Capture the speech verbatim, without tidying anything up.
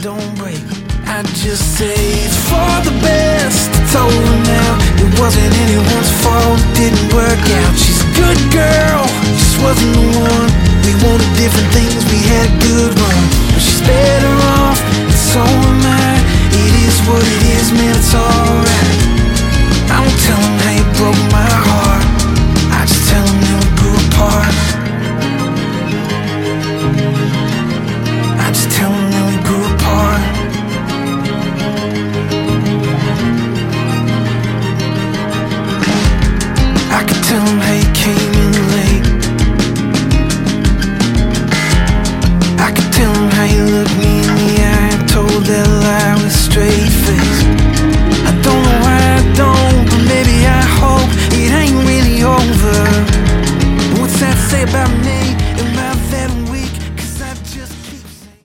don't break. I just say it's for the best. It's over now, it wasn't anyone's fault, it didn't work out. She's a good girl, just wasn't the one. We wanted different things, we had good